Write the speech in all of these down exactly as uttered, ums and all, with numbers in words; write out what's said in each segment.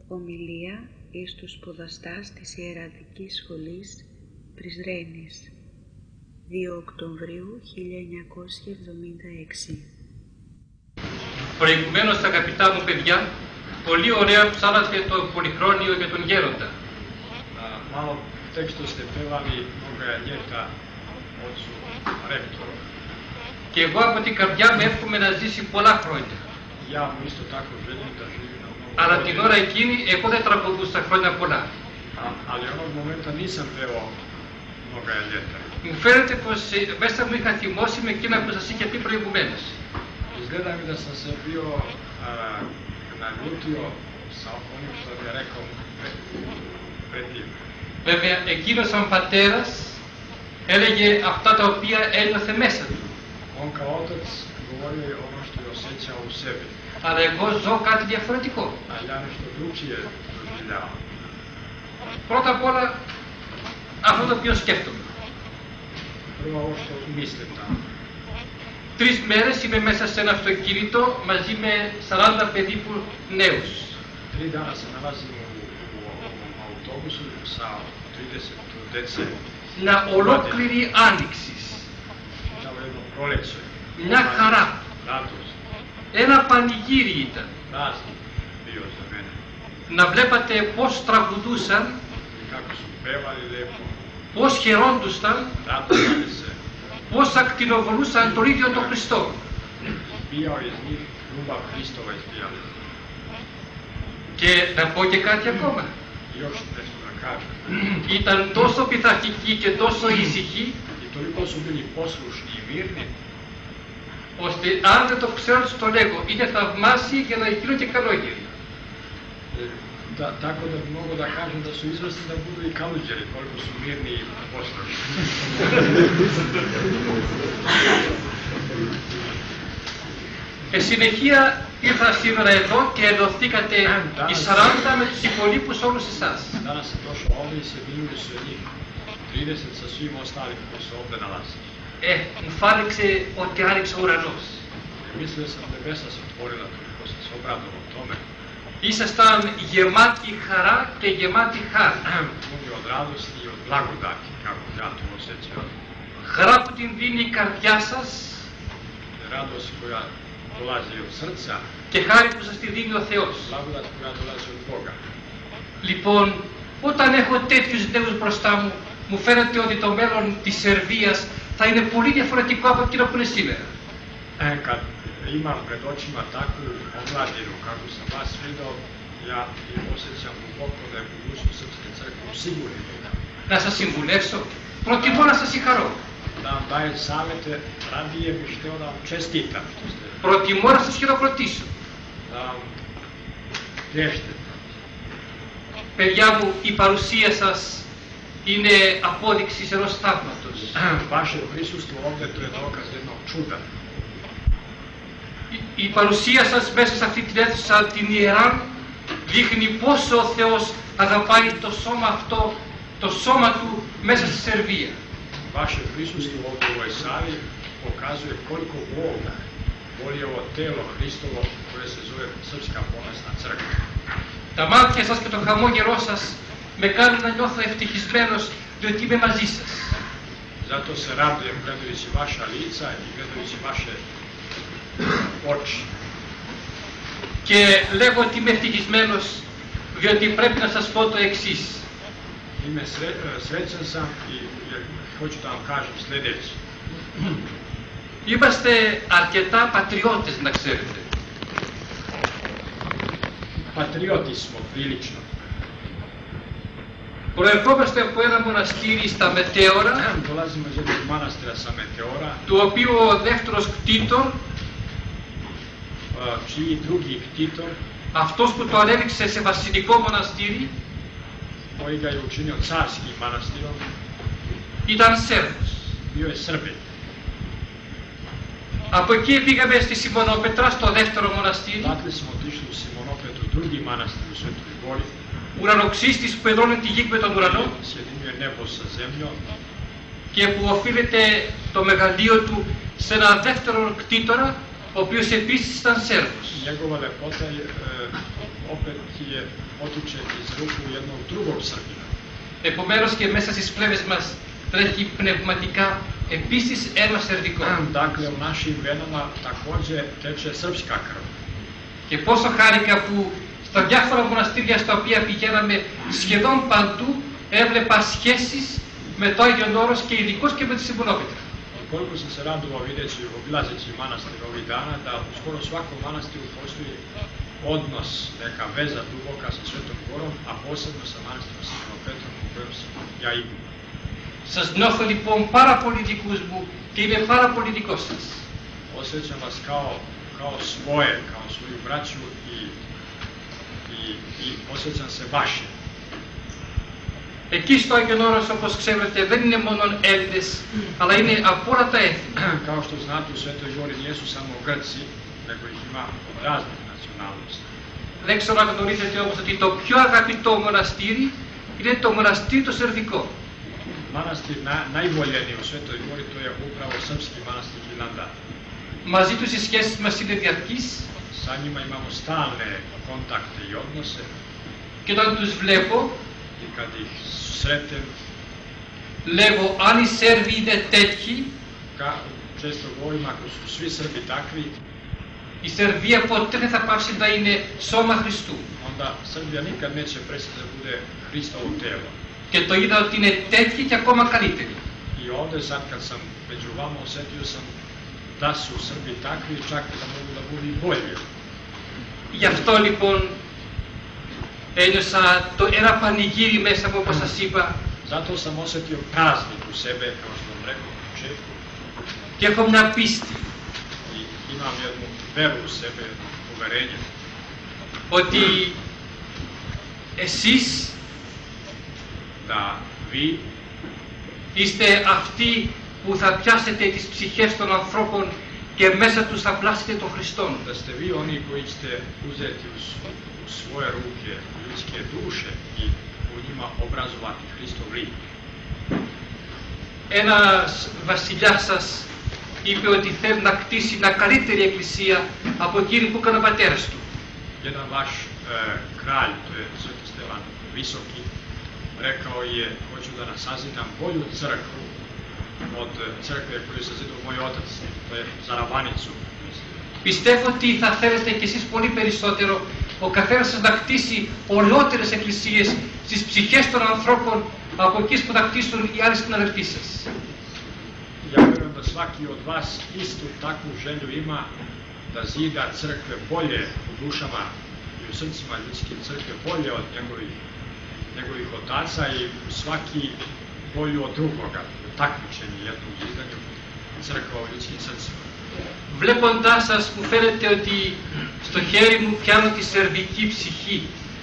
Ομιλία εις τους σπουδαστάς της Ιερατικής Σχολής Πριζρένης, δύο Οκτωβρίου χίλια εννιακόσια εβδομήντα έξι. Προηγουμένως, αγαπητά μου παιδιά, πολύ ωραία ψάλατε το πολυχρόνιο για τον Γέροντα. Malo tekstu ste pevali mnoga ljeta ocu rektoru. Και εγώ από την καρδιά μου εύχομαι να ζήσει πολλά χρόνια. Ja mu isto tako želim da živi na mnogo Αλλά την ώρα εκείνη εγώ δεν τραγουδούσα χρόνια πολλά. Ali onog momenta nisam pevao mnoga ljeta. Μου φαίνεται πως μέσα μου είχα θυμώσει με εκείνα που σας είχε πει προηγουμένως. Izgleda mi da sam se bio naljutio sa onim što mi je rekao pred tim. Βέβαια, εκείνος σαν πατέρας έλεγε αυτά τα οποία ένιωθε μέσα του. On kao otac govorio je ono što je osjećao u sebi. Αλλά εγώ ζω κάτι διαφορετικό. A ja nešto drugčije doživljavam. Πρώτα απ' όλα, αυτό το οποίο σκέφτομαι. Prvo ovo što mislim tamo. Τρεις μέρες είμαι μέσα σε ένα αυτοκίνητο μαζί με σαράντα περίπου νέους. Tri dana se nalazim u, u ovom autobusu sa trideset dece. Μια ολόκληρη άνοιξη. Tamo jedno proleće. Μια χαρά. Radost. Ένα πανηγύρι ήταν. Praznik bio za mene. Να βλέπατε πώς τραγουδούσαν, I kako su pevali lijepo. πώς χαιρόντουσαν, Radovali se. πώς ακτινοβολούσαν τον ίδιο τον Χριστό. Bio iz njih ljubav Hristova izbijali. Και να πω και κάτι ακόμα. I još nešto da kažem. Ήταν τόσο πειθαρχικοί και τόσο ήσυχοι, I toliko su bili poslušni i mirni, ώστε αν δεν το ξέρω τους το λέγω, είναι θαυμάσιοι για να γίνουν και καλόγεροι. da, tako da bi mogo da kažem da su izvrsni da budu i kaluđeri, koliko su mirni i poslušni. Και συνεχεία ήρθα σήμερα εδώ και ενωθήκατε οι σαράντα με τους υπολείπους όλους εσάς. Danas sam došao ovdje i sjedinili su njih trideset sa svim ostalim koji se ovdje nalazi. Ε, μου φάνηξε ότι άνοιξε ο ουρανός. I mislio sam nebesa se otvorila, toliko sam se obradovao tome. Ήσασταν γεμάτοι χαρά και γεμάτοι χάρη. Puni od radosti i od blagodati, kako ja to osjećam. Χαρά που την δίνει η καρδιά σας Radost koja dolazi od srca, και χάρη που σας τη δίνει ο Θεός. blagodat koja dolazi od Boga. Λοιπόν, όταν έχω τέτοιους νέους μπροστά μου, μου φαίνεται ότι το μέλλον της Σερβίας θα είναι πολύ διαφορετικό από εκείνο που είναι σήμερα. E, kad imam pred očima takvu omladinu kako sam vas vidio, ja osjećam duboko da je budućnost Srpske crkve u sigurni. Να σας συμβουλεύσω, προτιμώ να σας συγχαρώ. Da vam dajem savjete, radije bih htio da vam čestitam što ste. Προτιμώ να σας χειροκροτήσω. Da vam plještem. Παιδιά μου, η παρουσία σας είναι απόδειξη ενός θαύματος. Vaše prisustvo ovdje to je dokaz jednog čuda. Η, η παρουσία σας μέσα σε αυτή την αίθουσα την ιερά δείχνει πόσο ο Θεός αγαπάει το σώμα αυτό, το σώμα του μέσα στη Σερβία. Vaše prisustvo ovdje u ovoj sali pokazuje koliko Bog voli ovo telo Hristovo koje se zove Srpska ponosna crkva. Τα μάτια σας και το χαμόγελό σας με κάνουν να νιώθω ευτυχισμένος διότι είμαι μαζί σας. Zato se radujem gledajući vaša lica i gledajući vaše oči. Και λέγω ότι είμαι ευτυχισμένος διότι πρέπει να σας πω το εξής. Ime sre, srećan sam i jer hoću da vam kažem sljedeće. Είμαστε αρκετά πατριώτες, να ξέρετε. Patrioti smo prilično. Προερχόμαστε από ένα μοναστήρι στα Μετέωρα, Dolazimo iz jednog manastira sa Meteora, του οποίου ο δεύτερος κτήτορ, čiji drugi ktitor, αυτός που το ανέδειξε σε βασιλικό μοναστήρι, koji ga je učinio carskim manastirom, ήταν Σέρβος. bio je Srbin. Από εκεί πήγαμε στη Σιμωνοπετρά, στο δεύτερο μοναστήρι, Dakle smo otišli u Simonopetu, drugi manastir u Svetoj Gori, ουρανοξύστης που εδρώνει τη γη με τον ουρανό sjedinjuje nebo sa zemljom και που οφείλεται το μεγαλείο του σε ένα δεύτερο κτήτορα, ο οποίος επίσης ήταν Σέρβος. Njegova lepota je, e, opet je potiče iz ruku jednog drugog Srbina. Επομένως και μέσα στις φλέβες μας τρέχει πνευματικά επίσης ένα σερβικό. Dakle, u našim venama također teče srpska krv. Και πόσο χάρηκα που στα διάφορα μοναστήρια στα οποία πηγαίναμε σχεδόν παντού έβλεπα σχέσεις με το Άγιον Όρος και ειδικώς και με τη Σιμωνόπιτρα. Koliko sam se radovao videći, obilazeći manastir ovih dana, da u skoro svakom manastiru postoji odnos, neka veza duboka sa Svetom Gorom, a posebno sa manastirom Simonom Petrom u kojem sam ja imam. Σας νιώθω λοιπόν πάρα πολύ δικούς μου και είμαι πάρα πολύ δικός σας. Osjećam vas kao, kao svoje, kao svoju braću i, i, i osjećam se vaše. Εκεί στο Άγιον Όρος, όπως ξέρετε, δεν είναι μόνο Έλληνες, αλλά είναι από όλα τα έθνη. Kao što znate, u Svetoj Gori nijesu samo Grci, nego ih ima od raznih nacionalnosti. Δεν ξέρω αν γνωρίζετε όμως ότι το πιο αγαπητό μοναστήρι είναι το μοναστήρι το σερβικό. Manastir na, najvoljeniji u Svetoj Gori to je upravo srpski manastir Hilandar. Μαζί τους οι σχέσεις μας είναι διαρκείς. Sa njima imamo stalne kontakte i odnose. Και όταν τους βλέπω, I kad ih sretem, λέγω αν οι Σέρβοι είναι τέτοιοι, ka, često govorim ako su svi Srbi takvi, η Σερβία ποτέ δεν θα πάψει να είναι σώμα Χριστού. onda Srbija nikad neće prestati da bude Hristovo telo. Και το είδα ότι είναι τέτοιοι και ακόμα καλύτεροι. I ovdje sad kad sam među vama osjetio sam da su Srbi takvi, čak da mogu da budu i bolji. Γι' αυτό λοιπόν ένιωσα το ένα πανηγύρι μέσα μου, όπως σας είπα. Zato sam osjetio praznik u sebe, kao što vam rekao u početku. Και έχω μια πίστη. I imam jednu veru u sebe, uverenje. Ότι εσείς Da vi είστε αυτοί που θα πιάσετε τις ψυχές των ανθρώπων και μέσα τους θα πλάσετε τον Χριστόν. da ste vi oni koji ćete uzeti u, u svoje ruke ljudske duše i u njima obrazovati Hristov lik. Ένας βασιλιάς σας είπε ότι θέλει να κτίσει μια καλύτερη εκκλησία από εκείνη που έκανε ο πατέρας του. Jedan vaš e, kralj, to je Sveti Stevan Visoki, rekao je, hoću da nasazidam bolju crkvu od crkve koju je sazidao moj otac, to je za Ravanicu. Πιστεύω ότι θα θέλετε κι εσείς πολύ περισσότερο ο καθένας σας να κτίσει ολότερες εκκλησίες στις ψυχές των ανθρώπων από εκείνες που θα κτίσουν οι άλλοι συναδελφοί σας. Ja vjerujem da svaki od vas istu takvu želju ima da zida crkve bolje u dušama i u srcima ljudskim, crkve bolje od njegovih, njegovih otaca i svaki bolju od drugoga, takmičenje jednom zizdanju crkva u ljudskim srcima. Βλέποντάς σας μου φαίνεται ότι στο χέρι μου πιάνω τη σερβική ψυχή.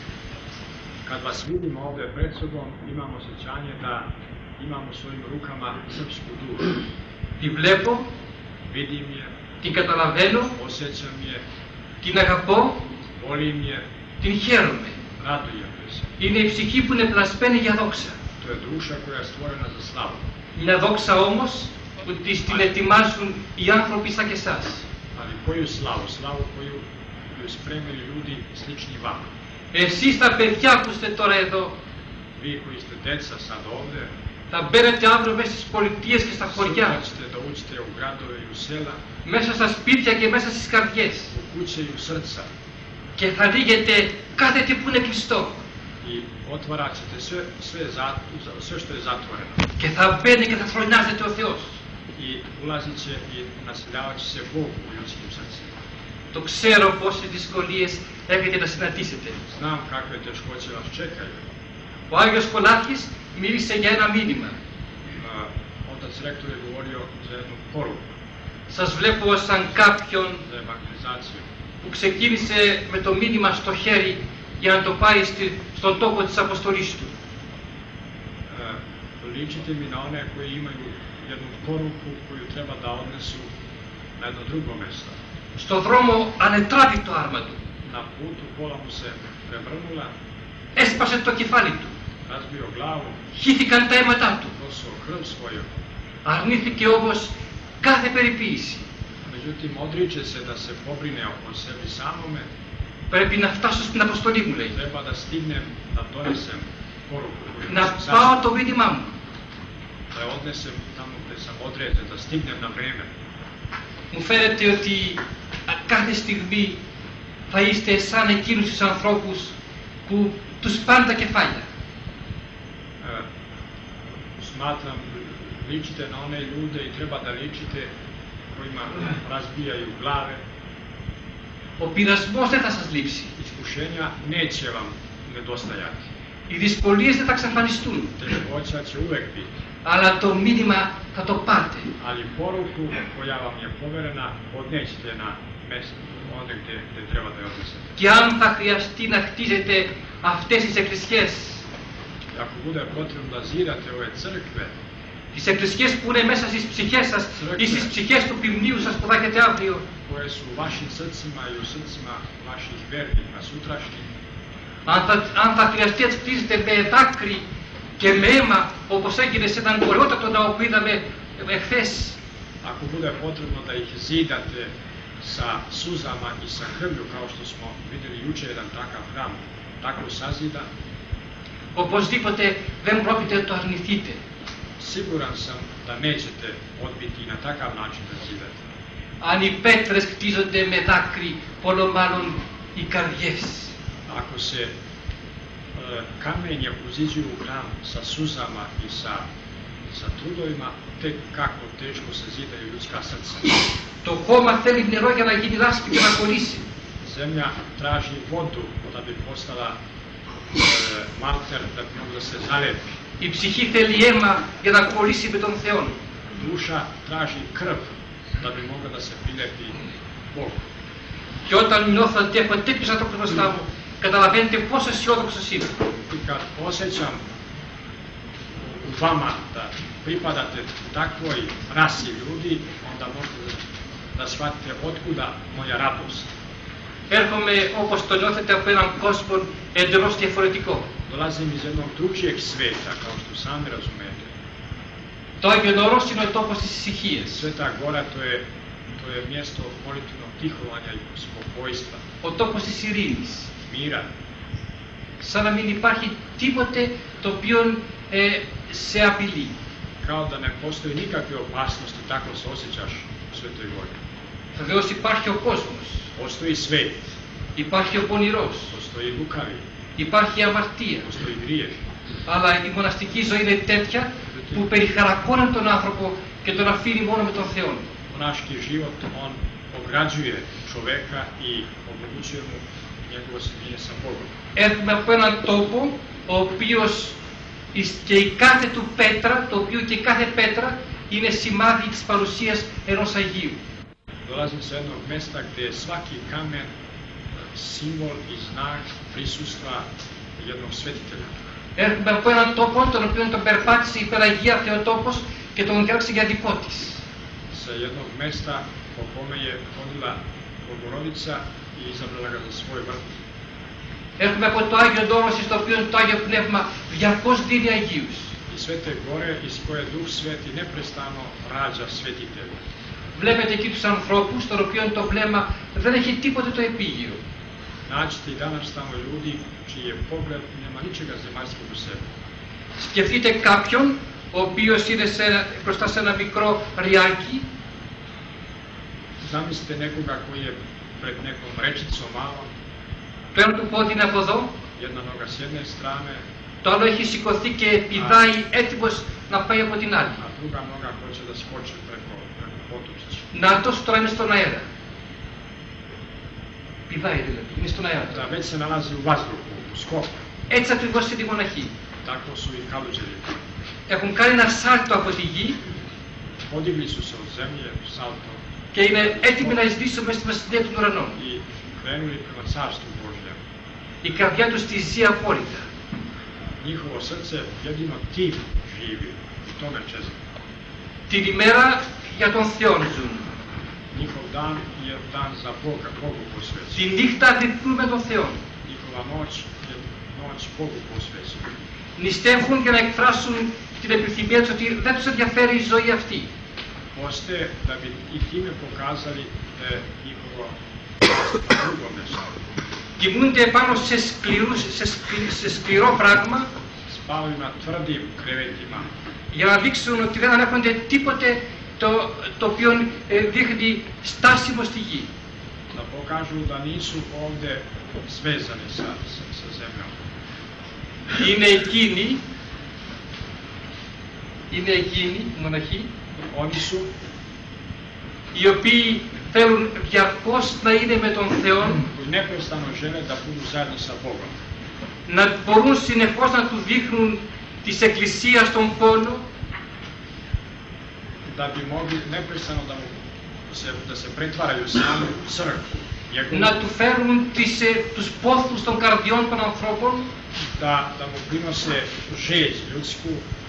Kad vas vidimo ovdje pred sobom, imamo osjećanje da imamo u svojim rukama srpsku dušu. Τη βλέπω, Vidim je, την καταλαβαίνω, osjećam je, την αγαπώ, volim je, την χαίρομαι. radujem je se. Είναι η ψυχή που είναι πλασμένη για δόξα. To je duša koja je stvorena za slavu. Μια δόξα όμως που της την ετοιμάζουν οι άνθρωποι σαν και εσάς. Ali koju slavu? Slavu koju, koju spremili ljudi slični vama. Εσείς τα παιδιά που είστε τώρα εδώ, Vi koji ste deca sad ovdje, θα μπαίνετε αύριο μέσα στις πολιτείες και στα sutra χωριά, ćete da uđete u gradove i u sela, μέσα στα σπίτια και μέσα στις καρδιές u kuće i u srca και θα ανοίγετε κάθε τι που είναι κλειστό i otvarat ćete sve, sve, za, sve što je zatvoreno. και θα μπαίνει και θα θρονιάζεται ο Θεός. I ulazit će i naseljavat će se Bog u ljudskim srcima. Το ξέρω πόσες δυσκολίες έχετε να συναντήσετε. Znam kakve teškoće vas čekaju. Ο Άγιος Κολάκης μίλησε για ένα μήνυμα. Uh, otac rektor je govorio za jednu poruku, Σας βλέπω σαν κάποιον za evangelizaciju. που ξεκίνησε με το μήνυμα στο χέρι για να το πάρει στη, στον τόπο της αποστολής του. Uh, ličite mi na one koji imaju jednu poruku koju treba da odnesu na jedno drugo mjesto. Στο δρόμο ανετράπη το άρμα του. Na putu pola mu se prevrnula, Έσπασε το κεφάλι του. razbio glavu, Χύθηκαν τα αίματά του. prosao krv svoju. Αρνήθηκε όμως κάθε περιποίηση. Međutim, odriče se da se pobrine o sebi samome Πρέπει να φτάσω στην αποστολή μου, λέει. Treba da stignem da donesem poruku koju Να sam πάω zašto, το μήνυμά μου. da odnesem tamo gde sam određen, da stignem na vreme. Μου φαίνεται ότι α, κάθε στιγμή θα είστε σαν εκείνους τους ανθρώπους που τους πάνε τα κεφάλια. E, smatram, ličite na one ljude i treba da ličite kojima razbijaju glave. Ο πειρασμός δεν θα σας λείψει. Iskušenja neće vam nedostajati. Οι δυσκολίες δεν θα εξαφανιστούν. Teškoća će uvek biti. Αλλά το μήνυμα θα το πάτε. Ali poruku koja vam je poverena odnećete na mesto, onda gde, gde treba da je odnesete. Και αν θα χρειαστεί να χτίζετε αυτές τις εκκλησιές, I ako bude potrebno da zidate ove crkve, τις εκκλησιές που είναι μέσα στις ψυχές σας ή στις ψυχές του ποιμνίου σας που θα έχετε αύριο, koje su u vašim srcima i u srcima vaših vernika sutrašnjih, αν θα, αν θα χρειαστεί να τις χτίζετε με δάκρυ και με αίμα, όπως έγινε σε έναν κορεότατο ναό που είδαμε εχθές, ako bude potrebno da ih zidate sa suzama i sa krvlju, kao što smo vidjeli juče jedan takav hram, tako sazidan, οπωσδήποτε δεν πρόκειται να το αρνηθείτε. siguran sam da nećete odbiti i na takav način da zidate. Αν οι πέτρες χτίζονται με δάκρυ, όλο μάλλον οι καρδιές. Ako se e, kamenje uziđuju u hram sa suzama i sa, sa trudovima, tek kako teško se zidaju ljudska srca. Το χώμα θέλει νερό για να γίνει λάσπη και να κολλήσει. Zemlja traži vodu da bi postala e, malter, da bi mogla se zalepi. Η ψυχή θέλει αίμα για να κολλήσει με τον Θεό. Duša traži krv da bi mogla da se prilepi Bogu. Και όταν νιώθω ότι έχω τέτοιους ανθρώπους μπροστά μου, καταλαβαίνετε πόσο αισιόδοξος είμαι. I kad osjećam u vama da pripadate takvoj rasi ljudi, onda možete da shvatite otkuda moja radost. Έρχομαι όπως το νιώθετε από έναν κόσμο εντελώς διαφορετικό. Dolazim iz jednog drugčijeg sveta, kao što sami razumete. Το Άγιον Όρος είναι ο τόπος της ησυχίας. Sveta Gora to je, to je mjesto molitvenog tihovanja i spokojstva, Ο τόπος της ειρήνης. mira. Σαν να μην υπάρχει τίποτε το οποίο ε, σε απειλεί. Kao da ne postoji nikakve opasnosti, tako se osjećaš u Svetoj Gori. Βεβαίως υπάρχει ο κόσμος. Postoji svet, Υπάρχει ο πονηρός. postoji lukavi, Υπάρχει η αμαρτία. postoji grijeh. Αλλά η μοναστική ζωή είναι τέτοια που περιχαρακώνει τον άνθρωπο και τον αφήνει μόνο με τον Θεό. Monaški život, on ograđuje čoveka i omogućuje mu njegovo sjedinjenje sa Bogom. Έρχομαι από έναν τόπο ο οποίος και η κάθε του πέτρα, το οποίο και κάθε πέτρα είναι σημάδι της παρουσίας ενός Αγίου. Dolazim sa jednog mesta gdje je svaki kamen simbol i znak prisustva jednog svetitelja. Έρχομαι από έναν τόπο τον οποίο τον περπάτησε η Παναγία Θεοτόπος και τον έγραψε για δικό της. Sa jednog mesta po kome je hodila Bogorodica i izabrala ga za svoj vrt. Έρχομαι από το Άγιο Όρος στο οποίο το Άγιο Πνεύμα διαρκώς δίνει Αγίους. I Svete Gore iz koje Duh Sveti neprestano rađa svetitelja. Βλέπετε εκεί τους ανθρώπους, των οποίων το βλέμμα δεν έχει τίποτε το επίγειο. Nađite i danas tamo ljudi čiji je pogled nema ničega zemaljskog u sebi. Σκεφτείτε κάποιον ο οποίος είναι σε, μπροστά σε ένα μικρό ριάκι. Zamislite nekoga koji je pred nekom rečicom malom, Το ένα του πόδι είναι από εδώ, jedna noga s jedne strane, το άλλο έχει σηκωθεί και πηδάει έτοιμος να πάει από την άλλη. a druga noga hoće da skoči preko, preko potočića. Νάτος τώρα είναι στον αέρα. Πηδάει δηλαδή, είναι στον αέρα. Da već se nalazi u vazduhu, u skoku. Έτσι ακριβώς είναι η μοναχή. Tako su i kaluđeri. Έχουν κάνει ένα σάλτο από τη γη Podigli su se od zemlje, salto, και είναι έτοιμοι να εισδύσουν μέσα στη βασιλεία των ουρανών. i krenuli prema carstvu Božjem. Η καρδιά τους τη ζει απόλυτα. Njihovo srce jedino tim živi, u tome čezme. Την ημέρα για τον Θεό ζουν. Njihov dan je dan za Boga, Bogu posvećen. Τη νύχτα δειχνούν με τον Θεό. Njihova noć je noć Bogu posvećena. Νηστεύουν για να εκφράσουν την επιθυμία τους ότι δεν τους ενδιαφέρει η ζωή αυτή. Poste da bi i time pokazali da je njihovo drugo nešto. κοιμούνται πάνω σε, σκληρούς, σε, σκλη, σε σκληρό πράγμα, spavaju na tvrdim krevetima, για να δείξουν ότι δεν ανέχονται τίποτε το, το οποίο ε, δείχνει στάσιμο στη γη. da pokažu da nisu ovdje svezani sa, sa, sa zemljom. Είναι εκείνοι, είναι εκείνοι, μοναχοί, Oni su οι οποίοι θέλουν διαρκώς να είναι με τον Θεό, koji neprestano žele da budu zajedno sa Bogom, να μπορούν συνεχώς να του δείχνουν της Εκκλησίας τον πόνο, da bi mogli neprestano da, mu, se, da se pretvaraju samu crkvu, njegovu, να του φέρουν τις, ε, τους πόθους των καρδιών των ανθρώπων, da, da mu prinose žeđ ljudsku,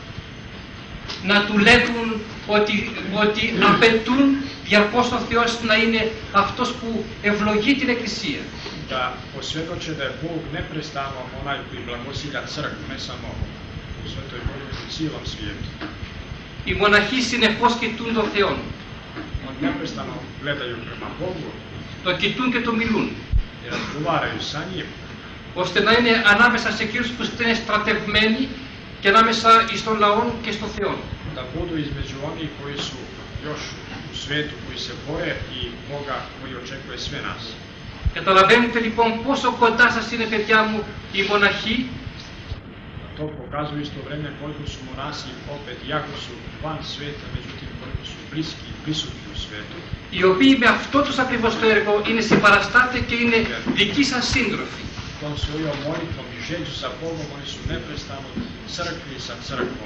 να του λέγουν ότι, ότι απαιτούν διαρκώς ο Θεός να είναι αυτός που ευλογεί την Εκκλησία. da posvjedoče da je Bog neprestano onaj koji blagosilja crkvu, ne samo u Svetoj Gori, nego u cijelom svijetu. Οι μοναχοί συνεχώς κοιτούν τον Θεό, Oni neprestano gledaju prema Bogu το κοιτούν και το μιλούν, i razgovaraju sa njim, ώστε να είναι ανάμεσα σε εκείνους που είναι στρατευμένοι και ανάμεσα στον λαό και στον Θεό. da budu između onih koji su još u svijetu, koji se bore i Boga koji očekuje sve nas. Καταλαβαίνετε λοιπόν πόσο κοντά σας είναι, παιδιά μου, οι μοναχοί, To pokazuje isto vreme koliko su monasi opet, jako su van svijeta, međutim koliko su bliski i prisutni u svijetu. οι οποίοι με αυτό τους ακριβώς το έργο είναι συμπαραστάτες και είναι δικοί σας σύντροφοι. Tom svojom molitvom i žeđu sa Bogom, oni su neprestano crkvi sa crkvom.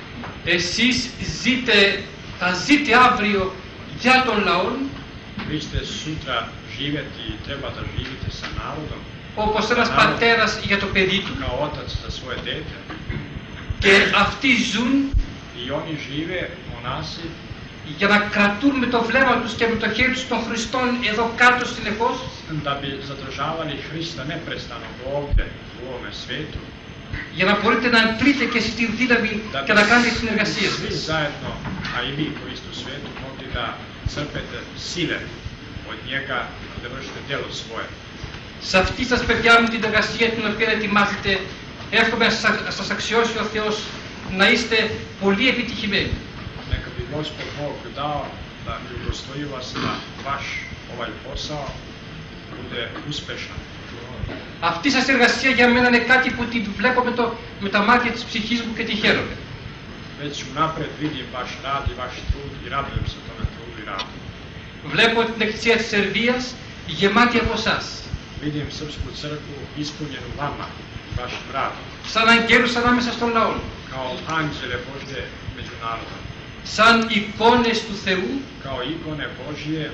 Εσείς ζείτε, θα ζείτε αύριο για τον λαό, Vi ste sutra živjeti i treba da živite sa narodom, όπως ένας πατέρας για το παιδί του, kao otac za svoje dete. και αυτοί ζουν I oni žive, monasi, για να κρατούν με το βλέμμα τους και με το χέρι τους των Χριστών εδώ κάτω συνεχώς, da bi zadržavali Hrista neprestano ovdje, u ovome svijetu, για να μπορείτε να αντλείτε και εσείς την δύναμη da και να κάνετε bi την εργασία svi σας. zajedno, a i vi koji ste u svijetu, mogli da crpete sile od njega i da vršite djelo svoje. Σε αυτή σας, παιδιά μου, την εργασία την οποία ετοιμάζετε, εύχομαι να σας- σας αξιώσει ο Θεός να είστε πολύ επιτυχημένοι. Neka bi Gospod Bog dao da i ugostoji vas da vaš ovaj posao bude uspešan. Αυτή σας εργασία για μένα είναι κάτι που την βλέπω με, το, με τα μάτια της ψυχής μου και τη χαίρομαι. Već unapred vidim vaš rad i vaš trud i radujem se tome trudu i radu. Βλέπω την Εκκλησία της Σερβίας γεμάτη από εσάς, Vidim Srpsku crkvu ispunjenu vama i vašim radom, σαν αγγέλους ανάμεσα στον λαό, kao anđele Božje među narodom, σαν εικόνες του Θεού, kao ikone Božje,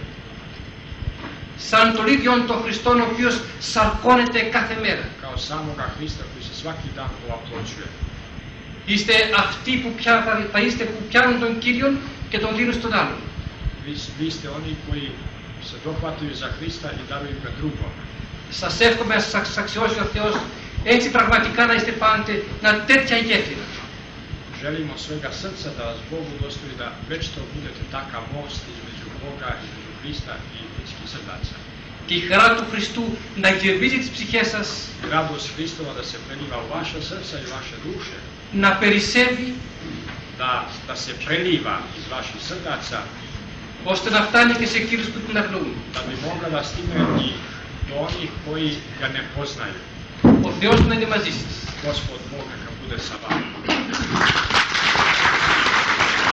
σαν τον ίδιο τον Χριστόν ο οποίος σαρκώνεται κάθε μέρα. kao samoga Hrista koji se svaki dan ovaploćuje. Είστε αυτοί που πια, θα, θα είστε που πιάνουν τον Κύριον και τον δίνουν στον άλλον. Vi, vi ste oni koji se dohvataju za Hrista i daruju ga drugom. Σας εύχομαι να σας αξιώσει ο Θεός έτσι πραγματικά να είστε πάντε να τέτοια γέφυρα. Želimo svega srca da vas Bogu dostoji da večito budete takav most između Boga, između Hrista i ljudskih srdaca. Τη χαρά του Χριστού να γεμίζει τις ψυχές σας, Radost Hristova da se preliva u vaše srca i vaše duše, να περισσεύει, da, da se preliva iz vaših srdaca, ώστε να φτάνει και σε εκείνους που την αγνοούν. da bi mogla da stigne i do onih koji ga ne poznaju. Ο Θεός να είναι μαζί σας. Gospod Bog neka bude sa vama.